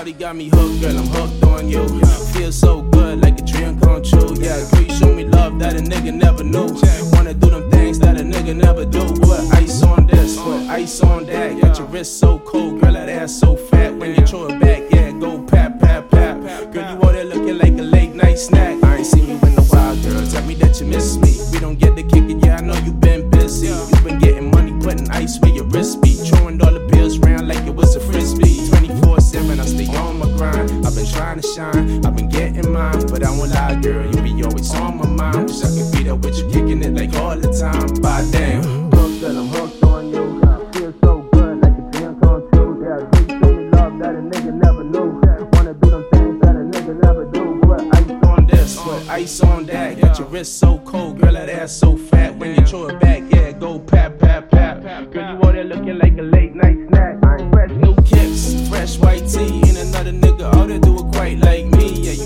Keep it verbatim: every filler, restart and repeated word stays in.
shawty got me hooked, girl, I'm hooked on you. Feel so good, like a dream come true. Yeah, girl, you show me love that a nigga never knew. Wanna do them things that a nigga never do. Put ice on this, put ice on that. Got your wrist so cold, girl, that ass so fat. When you throw it back, yeah, go pap, pap, pap. Girl, you out there looking like a late night snack. I ain't seen you in a while, girl, tell me that you miss me. We don't get to kick it, yeah, I know you been busy. You been getting money, putting ice where your wrist be. Throwing all the bills round like it was a frisbee. twenty-four seven, I stay on my grind. I've been trying to shine, I've been getting mine. But I won't lie, girl, you be always on my mind. Wish I could be there with you, kicking it like all the time. By damn, hooked, girl, I'm hooked on you. Feel so good, like a dream come true. Yeah, girl, you show me love that a nigga never knew. Wanna do them things that a nigga never do. Put ice on this, put ice on that. Got your wrist so cold, girl, that ass so fat. When you throw it back, yeah, go pap, pap, pap. Girl, you out there looking like a late night snack. I ain't fresh, new kicks, fresh white tee. Ain't another nigga out there do it quite like me. Yeah,